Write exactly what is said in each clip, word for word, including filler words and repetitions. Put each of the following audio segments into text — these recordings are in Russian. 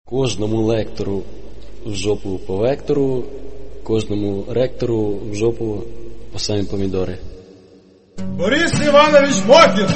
Кожному лектору в жопу по вектору, кожному ректору в жопу по самі помідори. Борис Иванович Мокин!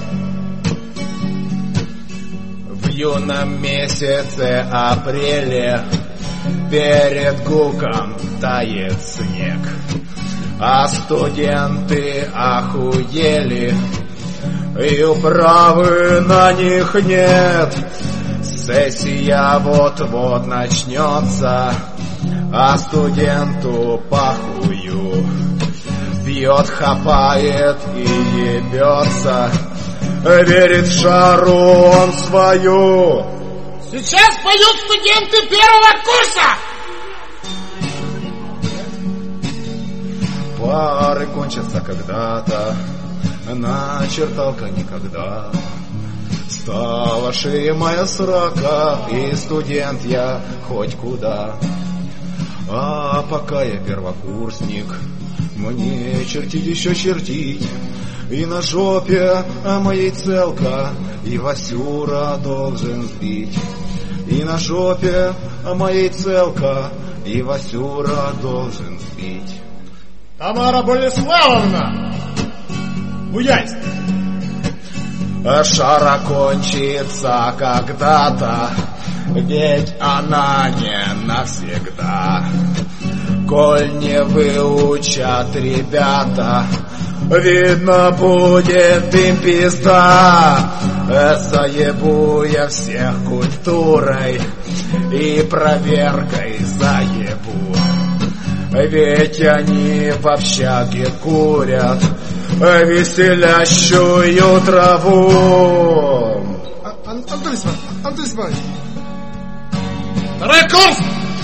В юном месяце апреле перед ГУКом тает снег, а студенты охуели, и управы на них нет. Сессия вот-вот начнется, а студенту похую. Пьет, хапает и ебется, верит в жару он свою. Сейчас поют студенты первого курса! Пары кончатся когда-то, начерталка никогда. Стала шея моя срака, и студент я хоть куда. А пока я первокурсник, мне чертить еще чертить. И на жопе моей целка, и Васюра должен сбить. И на жопе моей целка, и Васюра должен сбить. Тамара Болеславовна! Буянск! Шара кончится когда-то, ведь она не навсегда. Коль не выучат ребята, видно будет им пизда. Заебу я всех культурой и проверкой заебу. Ведь они в общаге курят веселящую траву. А, Ан- Антон Исманович, Антон Исманович! Второй курс!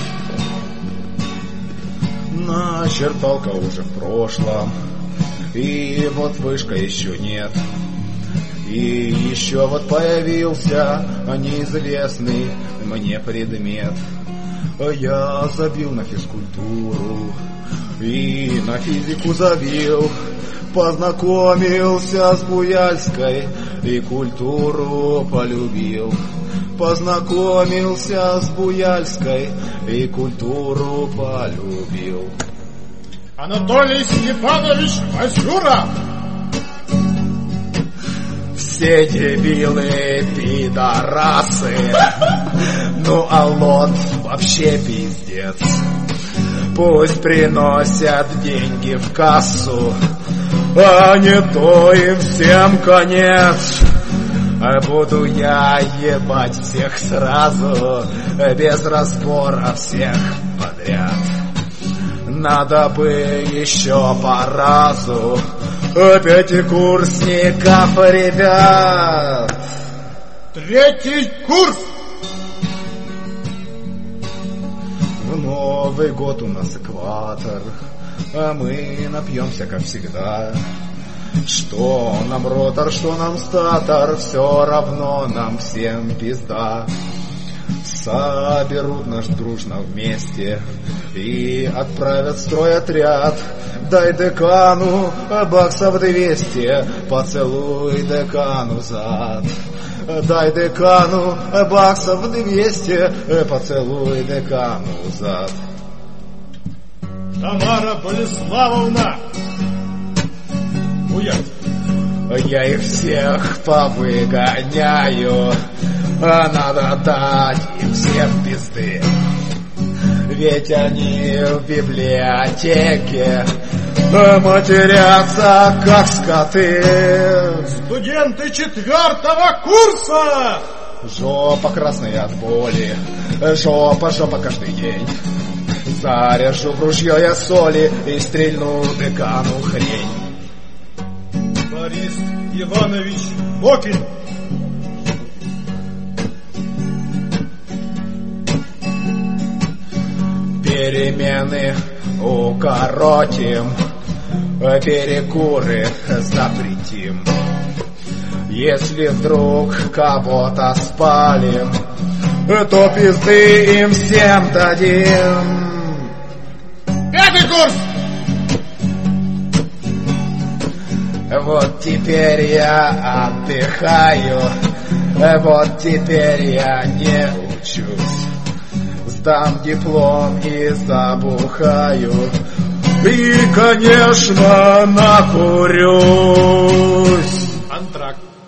Начерталка уже в прошлом, и вот вышка еще нет. И еще вот появился неизвестный мне предмет. Я забил на физкультуру и на физику забил. Познакомился с Буяльской и культуру полюбил. Познакомился с Буяльской и культуру полюбил. Анатолий Степанович Васюра! Все дебилы пидорасы, ну а лот вообще пиздец. Пусть приносят деньги в кассу, а не то им всем конец. Буду я ебать всех сразу, без разбора всех подряд. Надо бы еще по разу пятикурсников, ребят. Третий курс! В Новый год у нас экватор, а мы напьемся, как всегда. Что нам ротор, что нам статор, все равно нам всем пизда. Соберут нас дружно вместе и отправят в стройотряд. Дай декану баксов двести, поцелуй декану зад. Дай декану баксов двести, поцелуй декану зад. Тамара Болеславовна! Буянск! Я их всех повыгоняю, а надо дать им всем пизды. Ведь они в библиотеке матерятся, как скоты. Студенты четвертого курса! Жопа красная от боли, жопа, жопа каждый день. Заряжу в ружье я соли и стрельну декану хрень. Борис Иванович Мокин! Перемены укоротим, перекуры запретим. Если вдруг кого-то спалим, то пизды им всем дадим. Пятый курс! Вот теперь я отдыхаю, вот теперь я не учусь. сдам диплом и забухаю. И, конечно, накурюсь. Антракт.